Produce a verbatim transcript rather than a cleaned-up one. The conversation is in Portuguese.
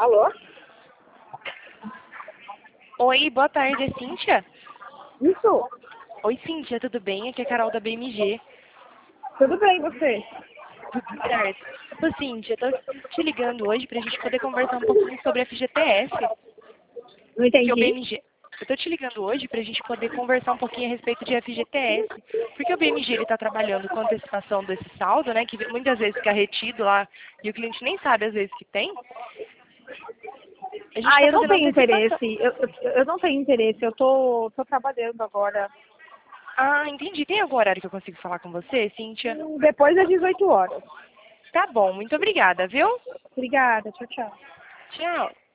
Alô? Oi, boa tarde, é Cíntia? Isso? Oi, Cíntia, tudo bem? Aqui é a Carol da B M G. Tudo bem, você? Tudo certo. Ô, Cíntia, eu tô te ligando hoje pra gente poder conversar um pouquinho sobre F G T S, Não porque o entendi. B M G... Eu tô te ligando hoje pra gente poder conversar um pouquinho a respeito de F G T S, porque o B M G ele tá trabalhando com antecipação desse saldo, né, que muitas vezes fica retido lá e o cliente nem sabe às vezes que tem. A gente Ah, tá eu não fazendo tenho antecipação. interesse. Eu, eu, eu não tenho interesse. Eu tô, tô trabalhando agora. Ah, entendi. Tem algum horário que eu consigo falar com você, Cíntia? Hum, Depois das dezoito horas. Tá bom, muito obrigada, viu? Obrigada. Tchau, tchau. Tchau.